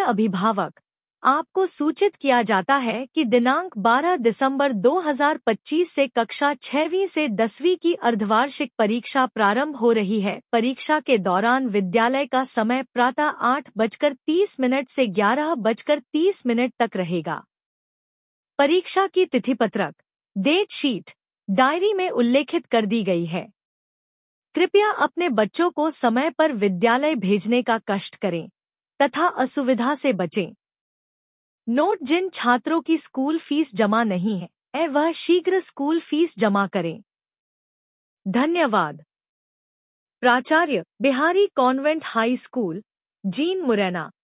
अभिभावक, आपको सूचित किया जाता है कि दिनांक 12 दिसंबर 2025 से कक्षा 6वीं से 10वीं की अर्धवार्षिक परीक्षा प्रारंभ हो रही है। परीक्षा के दौरान विद्यालय का समय प्रातः 8:30 से 11:30 तक रहेगा। परीक्षा की तिथि पत्रक, डेट शीट, डायरी में उल्लेखित कर दी गई है। कृपया अपने बच्चों को समय पर विद्यालय भेजने का कष्ट करें तथा असुविधा से बचें। नोट: जिन छात्रों की स्कूल फीस जमा नहीं है वह शीघ्र स्कूल फीस जमा करें। धन्यवाद। प्राचार्य, बिहारी कॉन्वेंट हाई स्कूल, जीन मुरैना।